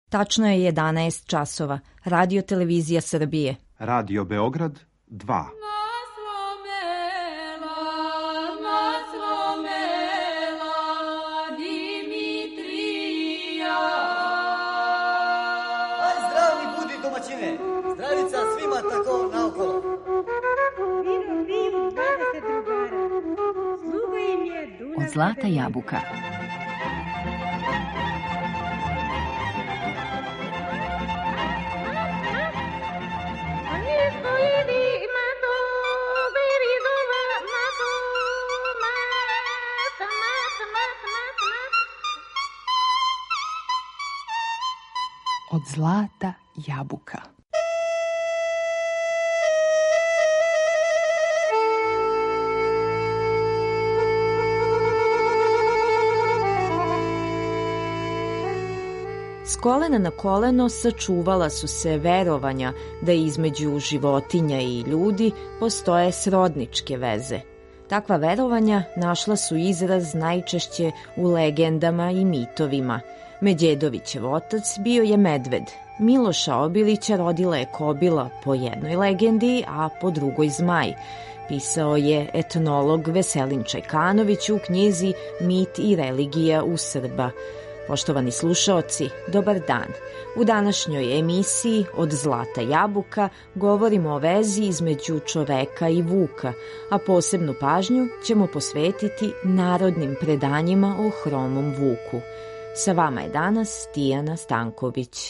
Tačno je 11 časova. Radio Televizija Srbije. Radio Beograd 2. Zdravica svima tako naokolo. Od Zlata jabuka. Od Zlata jabuka. S kolena na koleno sačuvala su se verovanja da između životinja i ljudi postoje srodničke veze. Takva verovanja našla su izraz najčešće u legendama i mitovima. Međedovićev otac bio je medved. Miloša Obilića rodila je kobila po jednoj legendi, a po drugoj zmaj. Pisao je etnolog Veselin Čajkanović u knjizi Mit i religija u Srba. Poštovani slušaoci, dobar dan. U današnjoj emisiji Od Zlata jabuka govorimo o vezi između čoveka i vuka, a posebnu pažnju ćemo posvetiti narodnim predanjima o hromom vuku. Sa vama je danas Tijana Stanković.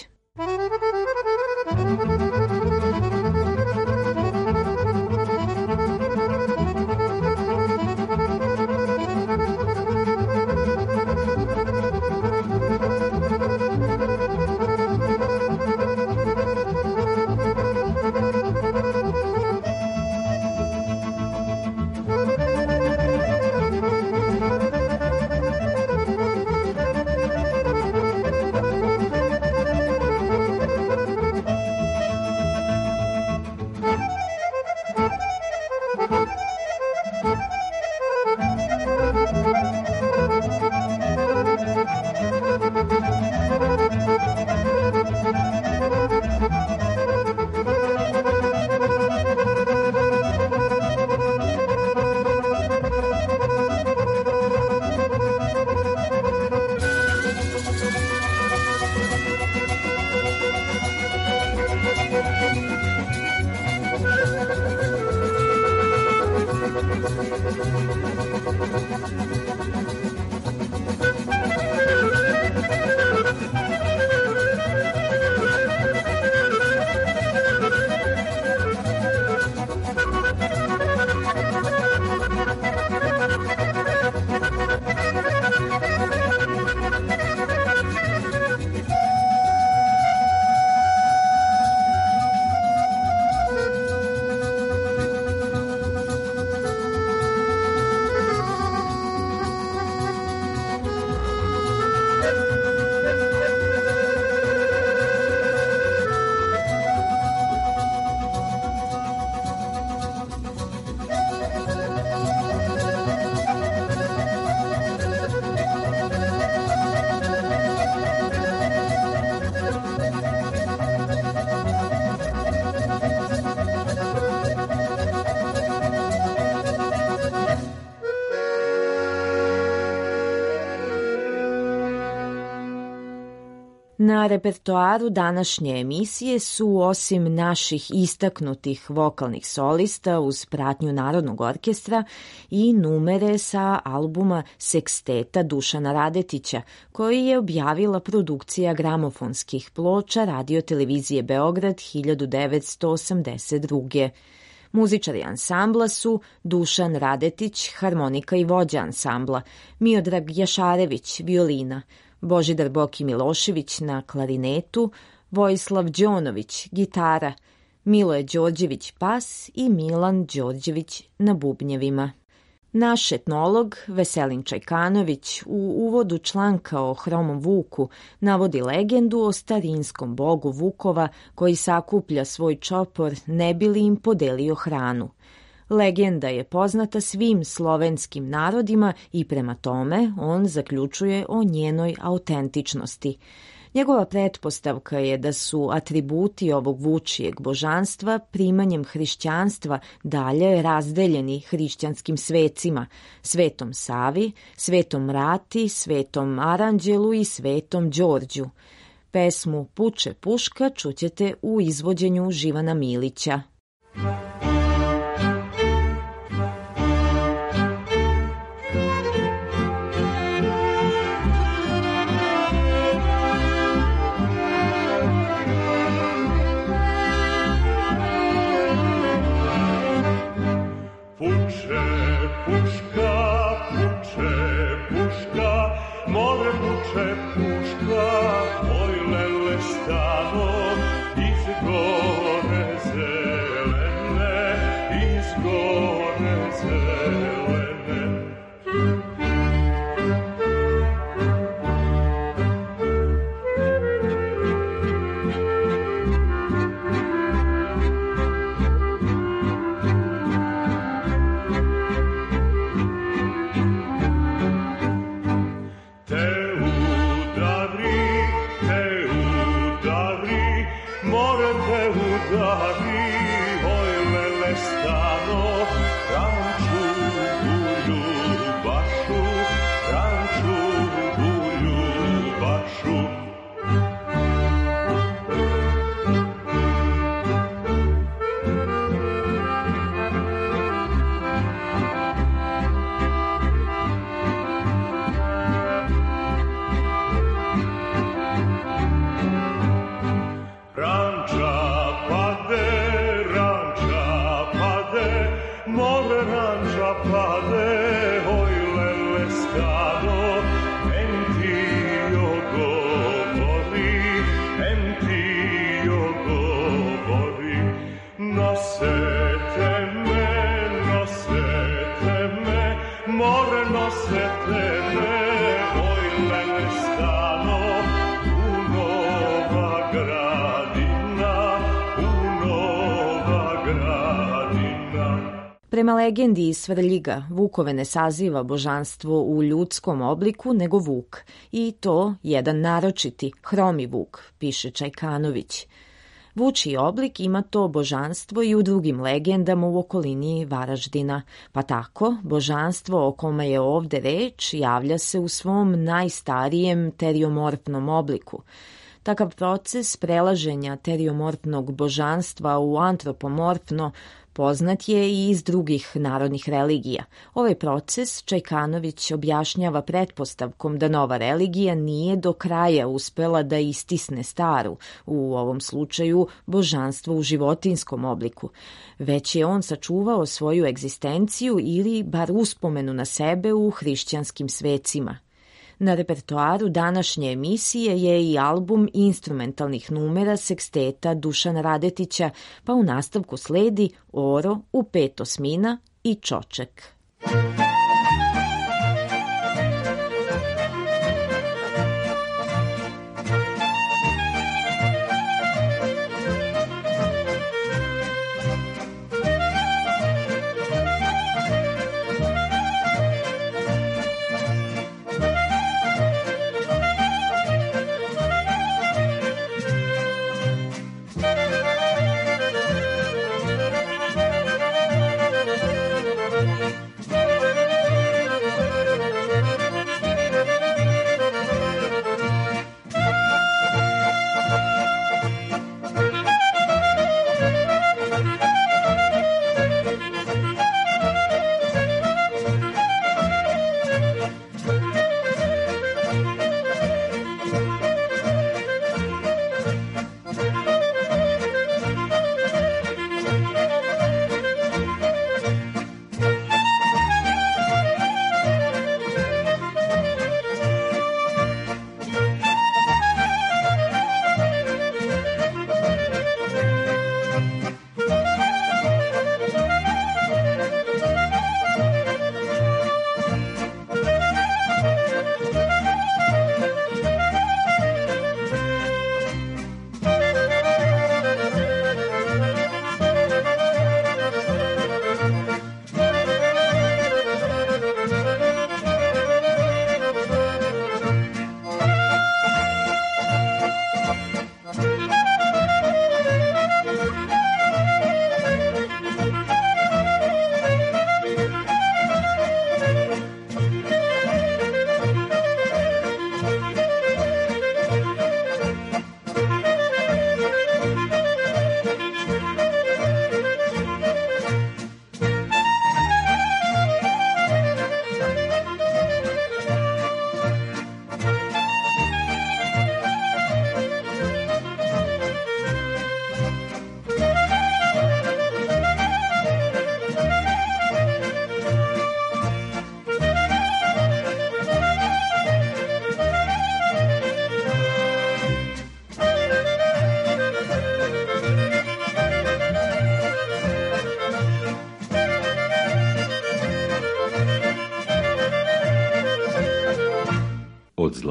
Na repertoaru današnje emisije su, osim naših istaknutih vokalnih solista uz pratnju Narodnog orkestra, i numere sa albuma Seksteta Dušana Radetića, koji je objavila produkcija gramofonskih ploča Radio Televizije Beograd 1982. Muzičari ansambla su Dušan Radetić, harmonika i vođa ansambla, Miodrag Jašarević, violina, Božidar Boki Milošević na klarinetu, Vojislav Đonović, gitara, Miloje Đorđević bas i Milan Đorđević na bubnjevima. Naš etnolog Veselin Čajkanović u uvodu članka o hromom vuku navodi legendu o starinskom bogu vukova koji sakuplja svoj čopor ne bi li im podelio hranu. Legenda je poznata svim slovenskim narodima i prema tome on zaključuje o njenoj autentičnosti. Njegova pretpostavka je da su atributi ovog vučijeg božanstva primanjem hrišćanstva dalje razdeljeni hrišćanskim svecima, Svetom Savi, Svetom Rati, Svetom Aranđelu i Svetom Đorđu. Pesmu Puče puška čućete u izvođenju Živana Milića. Prema legendi iz Svrljiga, Vukove ne saziva božanstvo u ljudskom obliku, nego Vuk. I to jedan naročiti, hromi Vuk, piše Čajkanović. Vučiji oblik ima to božanstvo i u drugim legendama u okolini Varaždina, pa tako božanstvo o kome je ovde reč javlja se u svom najstarijem teriomorfnom obliku. Takav proces prelaženja teriomorfnog božanstva u antropomorfno poznat je i iz drugih narodnih religija. Ovaj proces Čajkanović objašnjava pretpostavkom da nova religija nije do kraja uspela da istisne staru, u ovom slučaju božanstvo u životinskom obliku, već je on sačuvao svoju egzistenciju ili bar uspomenu na sebe u hrišćanskim svecima. Na repertoaru današnje emisije je i album instrumentalnih numera seksteta Dušana Radetića, pa u nastavku sledi Oro u 5 osmina i Čoček.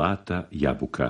Zlata jabuka.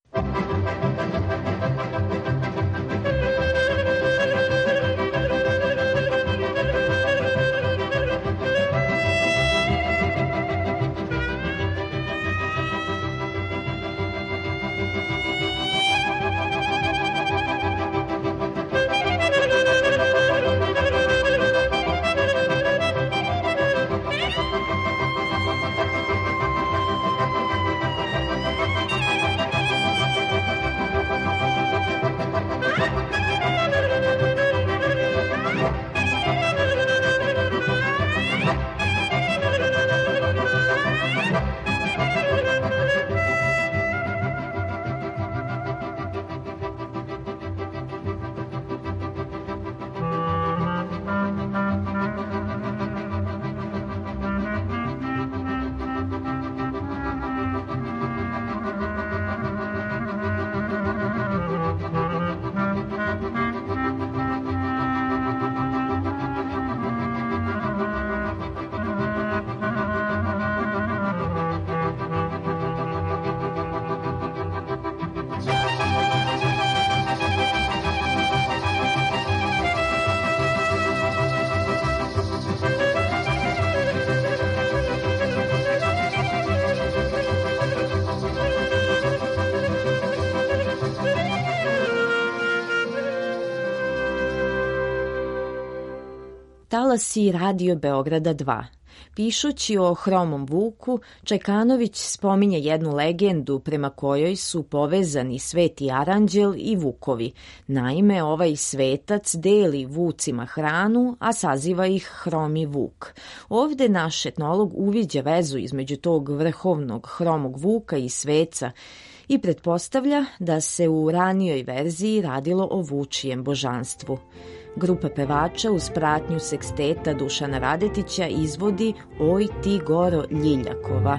Talasi Radio Beograda 2. Pišući o Hromom Vuku, Čajkanović spominje jednu legendu prema kojoj su povezani Sveti Aranđel i Vukovi. Naime, ovaj svetac deli vucima hranu, a saziva ih Hromi Vuk. Ovde naš etnolog uviđa vezu između tog vrhovnog Hromog Vuka i sveca i pretpostavlja da se u ranijoj verziji radilo o vučijem božanstvu. Grupa pevača uz pratnju seksteta Dušana Radetića izvodi Oj ti goro Ljiljakova.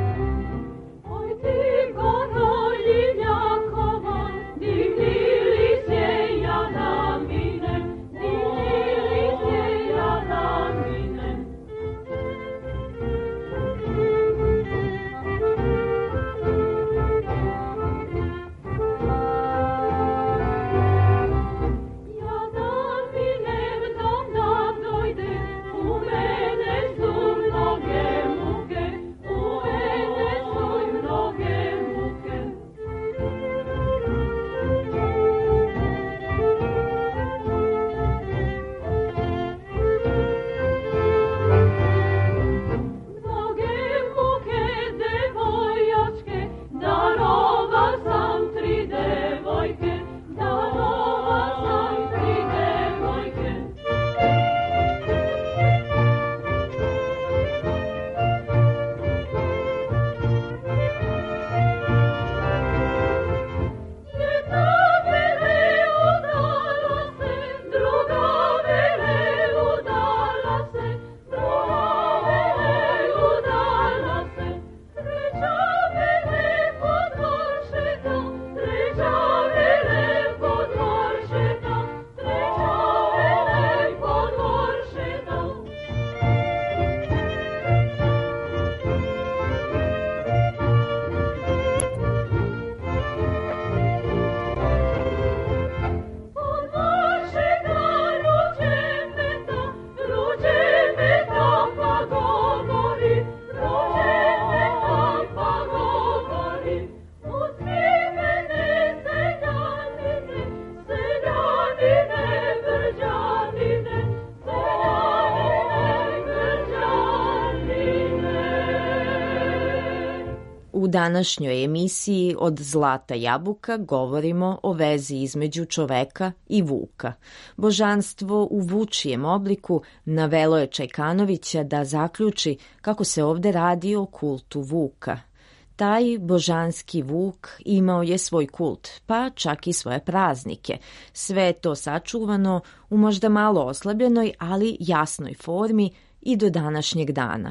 U današnjoj emisiji Od Zlata jabuka govorimo o vezi između čoveka i vuka. Božanstvo u vučijem obliku navelo je Čajkanovića da zaključi kako se ovde radi o kultu vuka. Taj božanski vuk imao je svoj kult, pa čak i svoje praznike. Sve je to sačuvano u možda malo oslabljenoj, ali jasnoj formi i do današnjeg dana.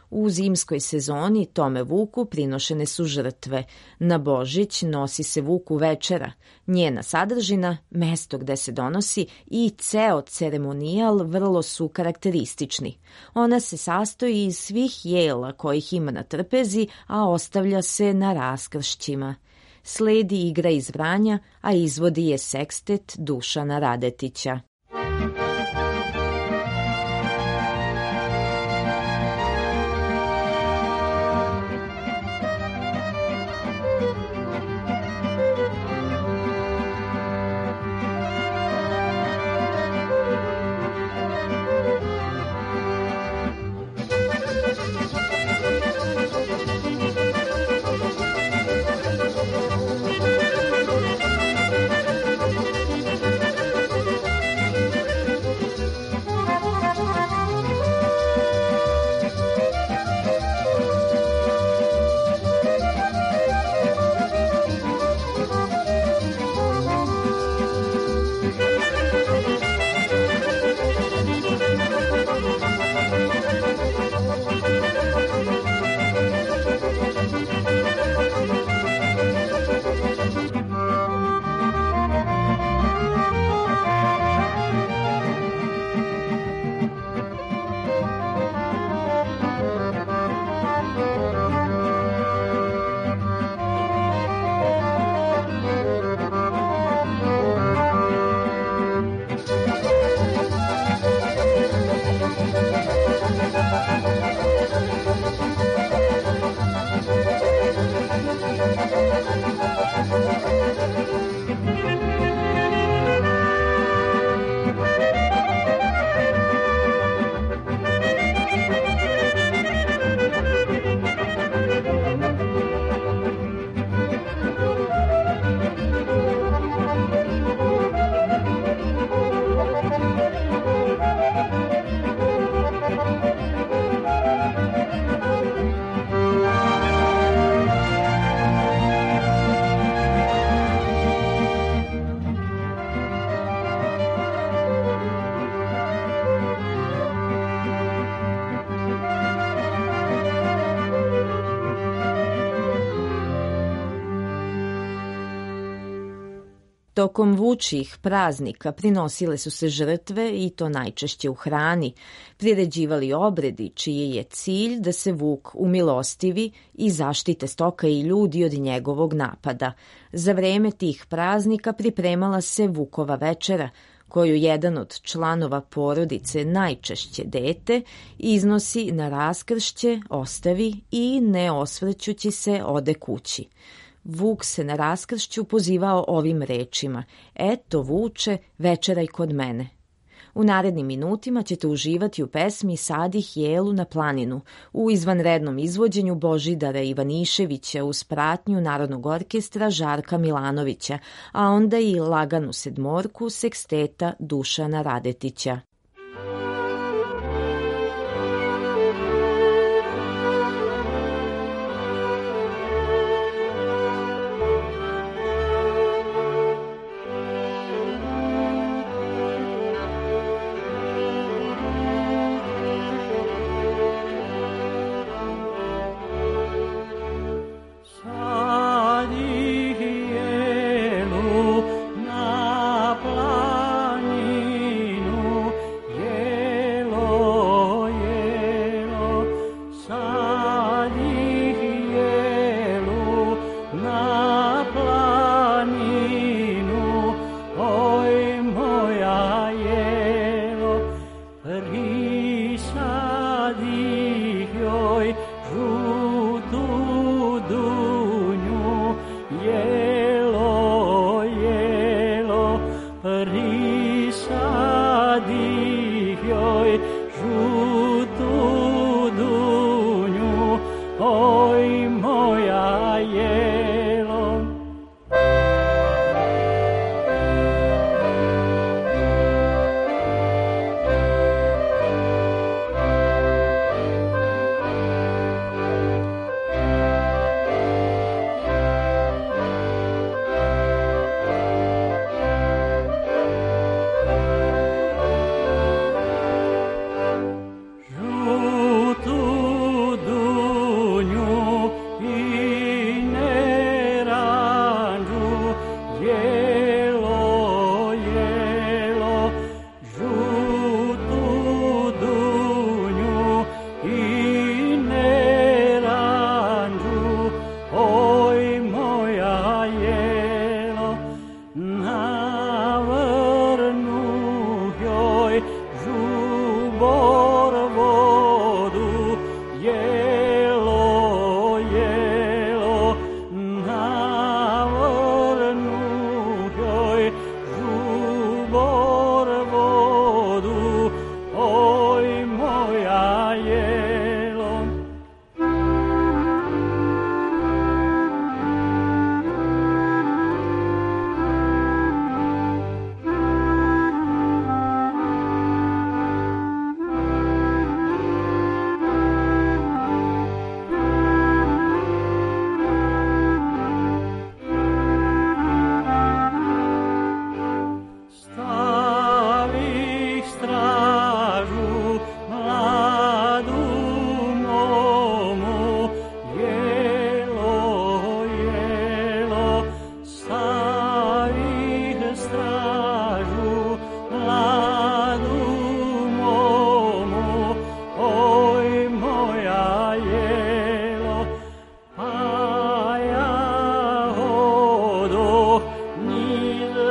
U zimskoj sezoni tome vuku prinošene su žrtve. Na Božić nosi se vuku večera. Njena sadržina, mesto gde se donosi i ceo ceremonijal vrlo su karakteristični. Ona se sastoji iz svih jela kojih ima na trpezi, a ostavlja se na raskršćima. Sledi igra iz Vranja, a izvodi je sekstet Dušana Radetića. Tokom vučijih praznika prinosile su se žrtve i to najčešće u hrani, priređivali obredi čiji je cilj da se vuk umilostivi i zaštite stoka i ljudi od njegovog napada. Za vreme tih praznika pripremala se vukova večera, koju jedan od članova porodice, najčešće dete, iznosi na raskršće, ostavi i, ne osvrćući se, ode kući. Vuk se na raskršću pozivao ovim rečima: "Eto, vuče, večeraj kod mene." U narednim minutima ćete uživati u pesmi "Sadih jelu na planinu" u izvanrednom izvođenju Božidara Ivaniševića uz pratnju Narodnog orkestra Žarka Milanovića, a onda i laganu sedmorku seksteta Dušana Radetića. Na planinu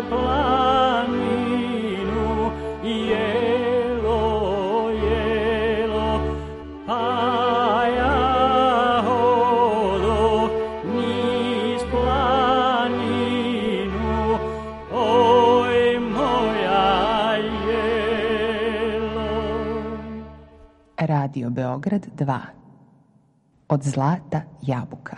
planinu, jelo, jelo, pa ja hodo niz planinu, oj moja jelo. Radio Beograd 2. Od zlata jabuka.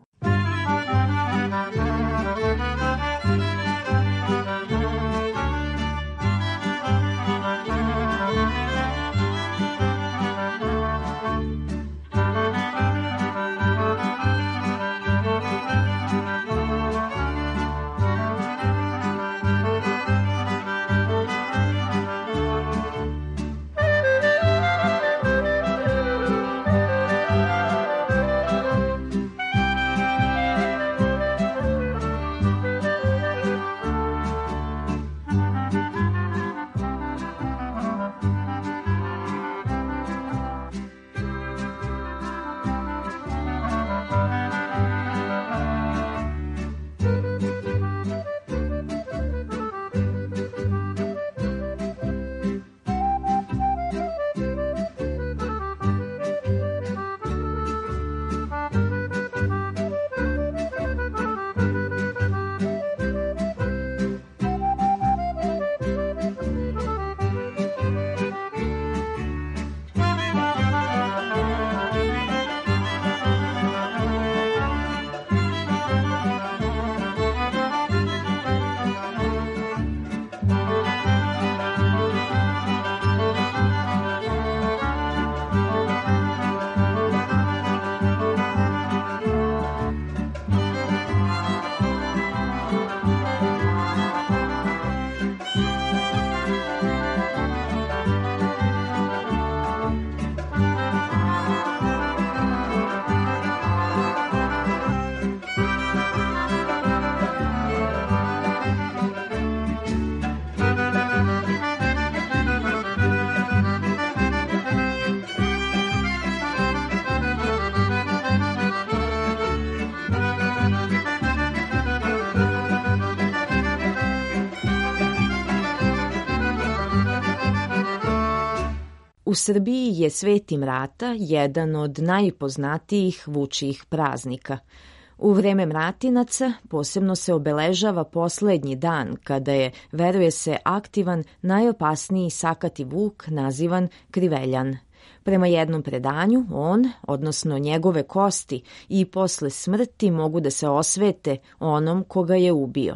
U Srbiji je Sveti Mrata jedan od najpoznatijih vučijih praznika. U vreme Mratinaca posebno se obeležava poslednji dan kada je, veruje se, aktivan najopasniji sakati vuk nazivan Kriveljan. Prema jednom predanju, on, odnosno njegove kosti, i posle smrti mogu da se osvete onom koga je ubio.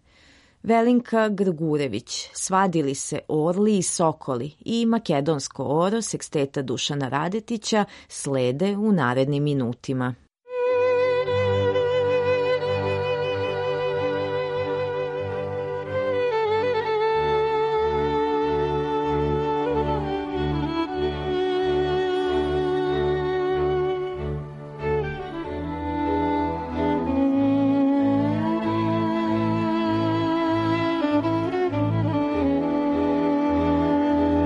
Velinka Grgurević, Svadili se orli i sokoli i makedonsko oro seksteta Dušana Radetića slede u narednim minutima.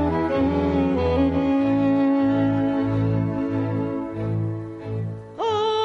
Oh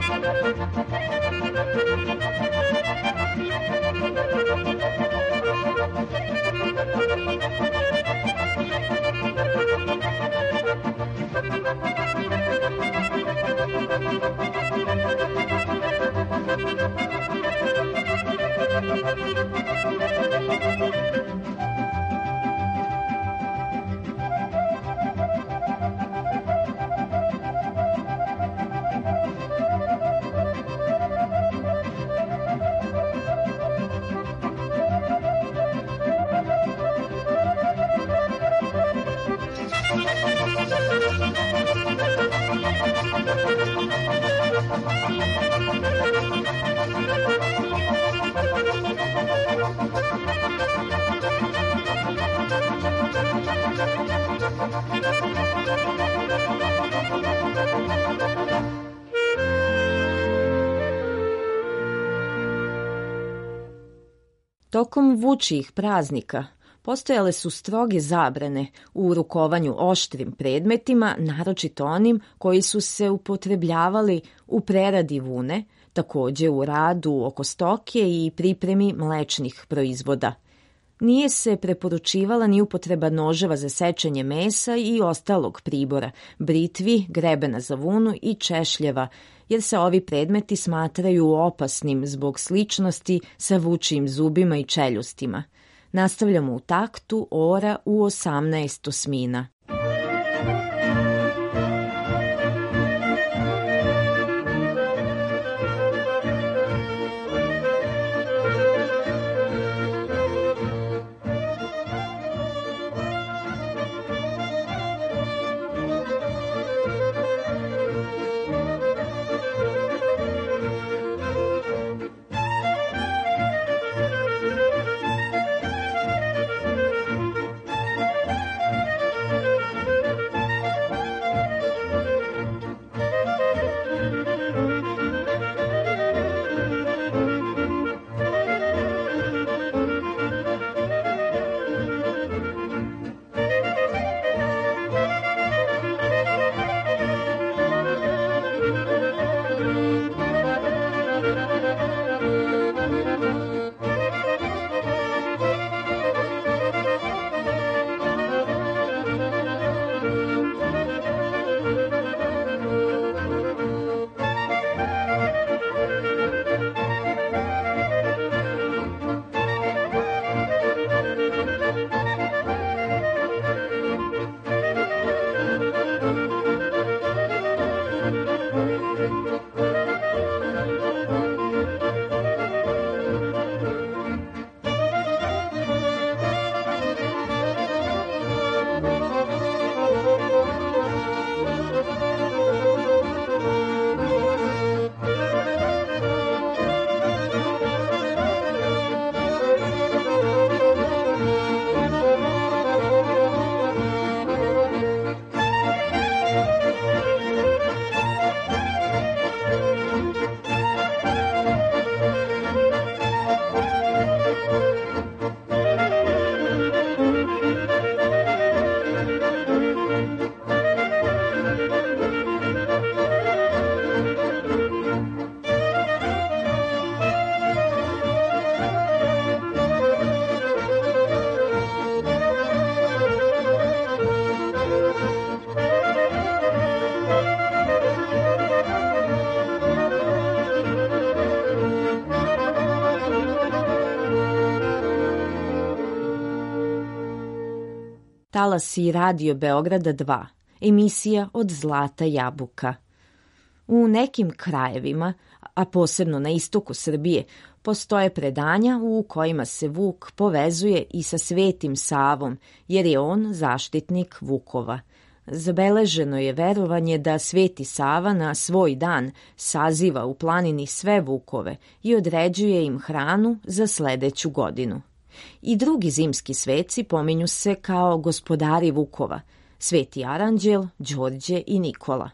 Tokom vučijih praznika postojale su stroge zabrane u rukovanju oštrim predmetima, naročito onim koji su se upotrebljavali u preradi vune, takođe u radu oko stoke i pripremi mlečnih proizvoda. Nije se preporučivala ni upotreba noževa za sečenje mesa i ostalog pribora, britvi, grebena za vunu i češljeva, jer se ovi predmeti smatraju opasnim zbog sličnosti sa vučijim zubima i čeljustima. Nastavljamo u taktu ora u 18 osmina. Talasi Radio Beograda 2, emisija od Zlata jabuka. U nekim krajevima, a posebno na istoku Srbije, postoje predanja u kojima se Vuk povezuje i sa Svetim Savom, jer je on zaštitnik vukova. Zabeleženo je verovanje da Sveti Sava na svoj dan saziva u planini sve vukove i određuje im hranu za sledeću godinu. I drugi zimski sveci pominju se kao gospodari vukova, Sveti Aranđel, Đorđe i Nikola.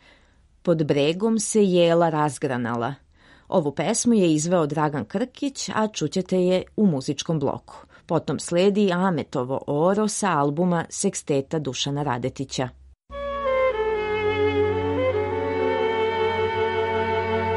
Pod bregom se jela razgranala. Ovu pesmu je izveo Dragan Krkić, a čućete je u muzičkom bloku. Potom sledi Ametovo oro sa albuma Seksteta Dušana Radetića.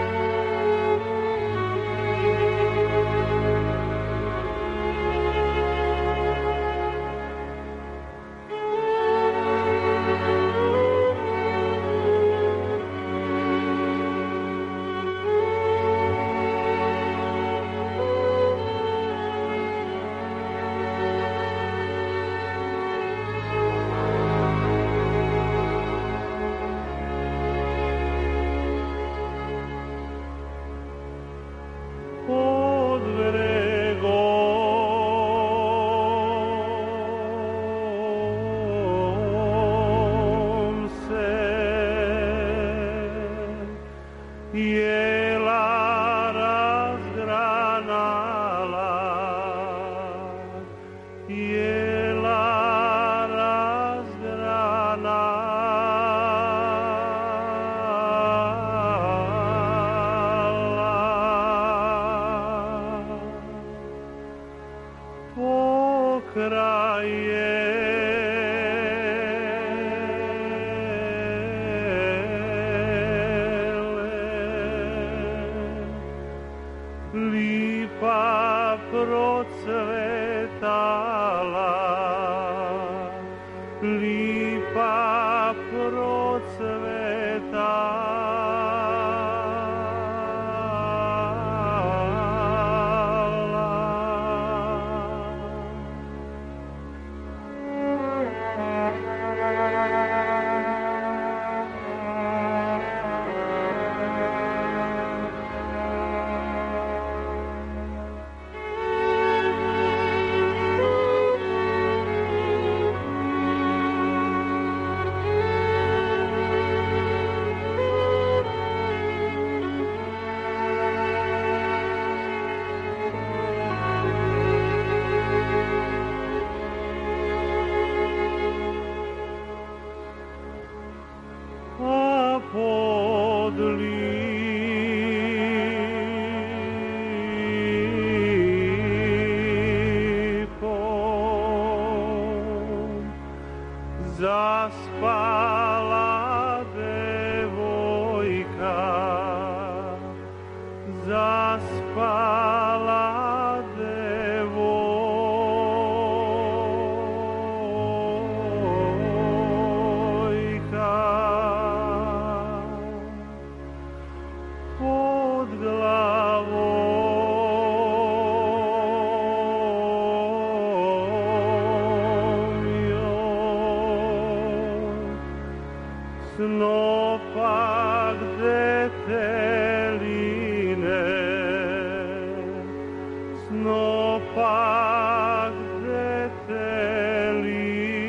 lipa procveta. Zaspala devojka, zaspala devojka, pod glavom snopak deteline, snopak deteline.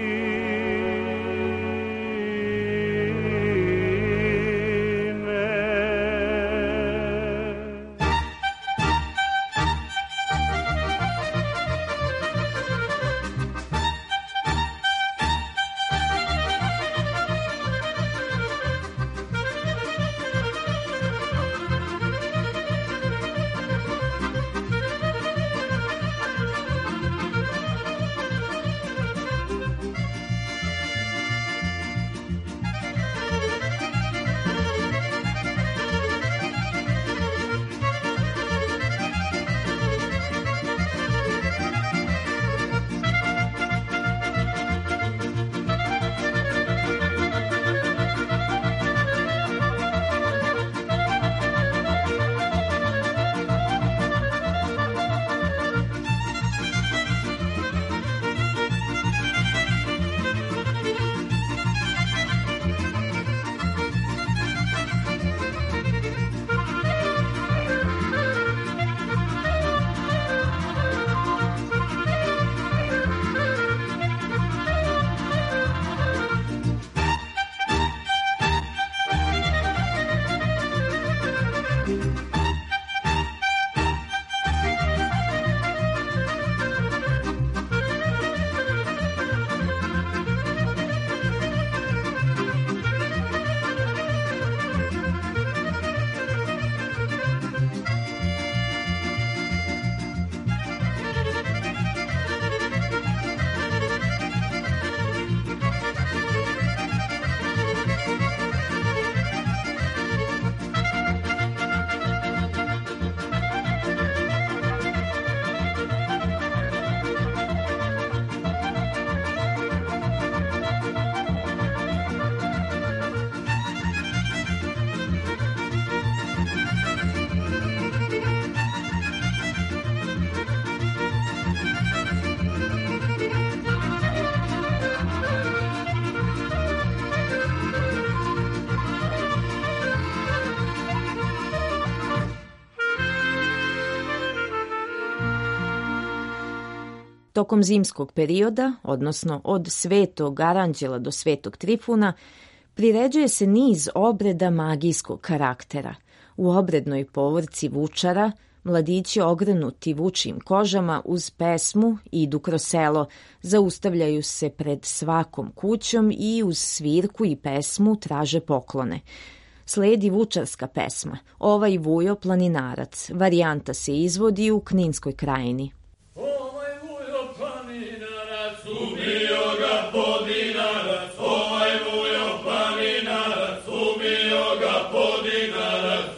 Tokom zimskog perioda, odnosno od Svetog Aranđela do Svetog Trifuna, priređuje se niz obreda magijskog karaktera. U obrednoj povorci vučara mladići ogrnuti vučijim kožama uz pesmu idu kroz selo, zaustavljaju se pred svakom kućom i uz svirku i pesmu traže poklone. Sledi vučarska pesma, Ovaj Vujo planinarac. Varijanta se izvodi u Kninskoj krajini. Ovaj Vujo planinarac, ubio ga podinarac. Ovaj Vujo planinarac, ubio ga podinarac.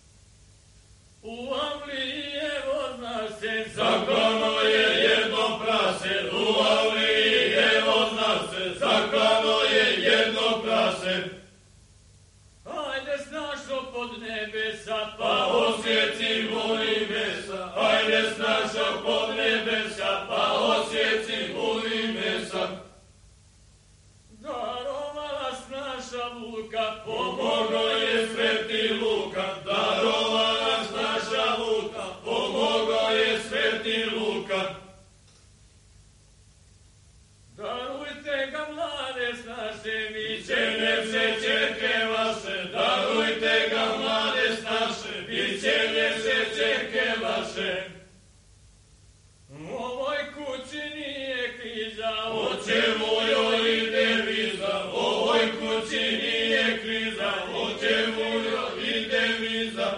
U Avliji je voznasen, zaklano je jedno prase. U Avliji je voznasen, zaklano Luka, pomogo je sveti Luka, darova nas naša luka, pomogo je sveti Luka. Darujte ga mlade naše, viđenje vse čerke vaše, darujte ga mlade naše, viđenje vse čerke vaše. U ovoj kući nije kriza, oče mojoj ide viza, u ovoj kući nije kriza, oče mojoj ide viza.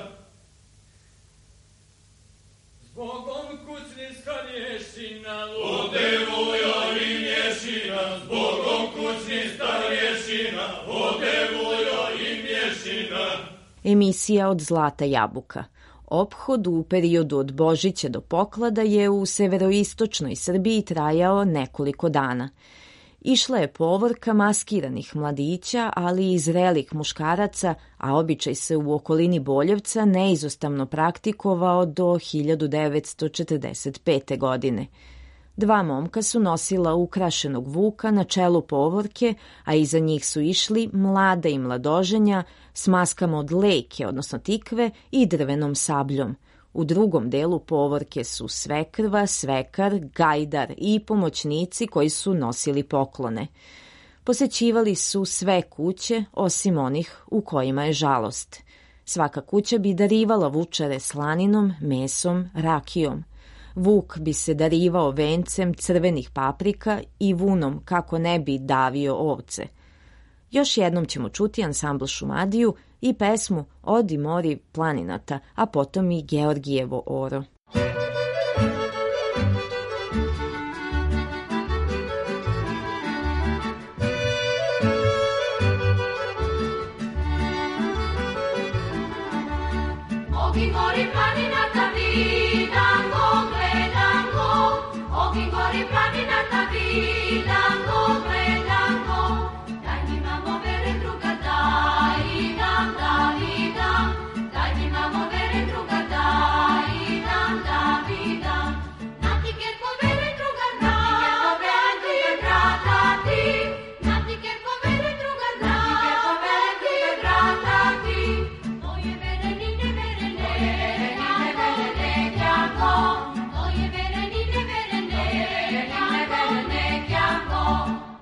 Zbogom kućni starješina, ode mojoj i mješina, zbogom kućni starješina, ode mojoj i mješina. Emisija Od zlata jabuka. Ophod u periodu od Božića do Poklada je u severoistočnoj Srbiji trajao nekoliko dana. Išla je povorka maskiranih mladića, ali i zrelih muškaraca, a običaj se u okolini Boljevca neizostavno praktikovao do 1945. godine. 2 momka su nosila ukrašenog vuka na čelu povorke, a iza njih su išli mlada i mladoženja s maskama od lejke, odnosno tikve, i drvenom sabljom. U drugom delu povorke su svekrva, svekar, gajdar i pomoćnici koji su nosili poklone. Posećivali su sve kuće, osim onih u kojima je žalost. Svaka kuća bi darivala vučare slaninom, mesom, rakijom. Vuk bi se darivao vencem crvenih paprika i vunom kako ne bi davio ovce. Još jednom ćemo čuti ansambl Šumadiju i pesmu Odi mori planinata, a potom i Georgijevo oro. Ogi mori planinata vidam go, gledam go, ogi mori planinata vidam go, gledam go, daj mi mamo vere druga daj dam, daj mi mamo vere druga daj dam, na ti kerko vere druga grata ti, na ti kerko vere druga grata ti, moje vere ni ne vere ne, moje vere ni ne vere ne,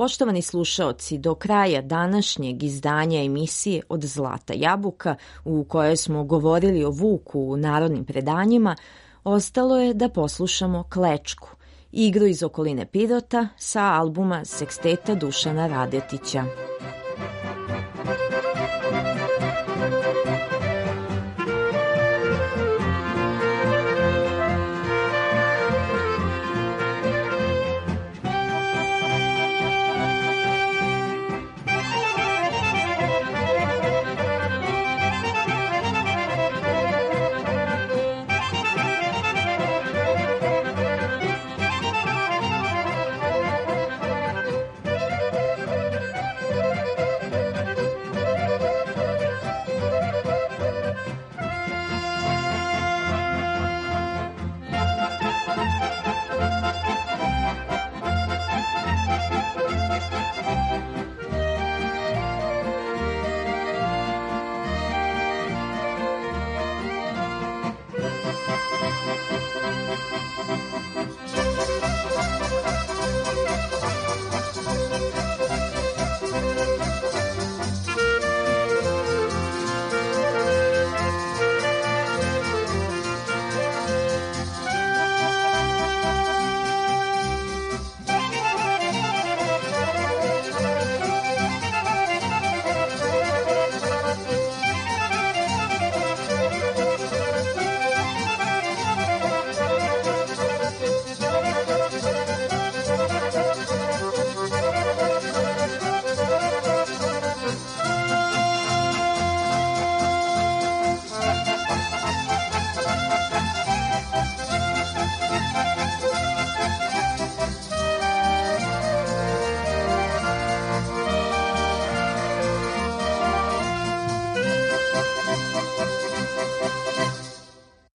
Poštovani slušaoci, do kraja današnjeg izdanja emisije Od zlata jabuka, u kojoj smo govorili o Vuku u narodnim predanjima, ostalo je da poslušamo Klečku, igru iz okoline Pirota sa albuma Seksteta Dušana Radetića.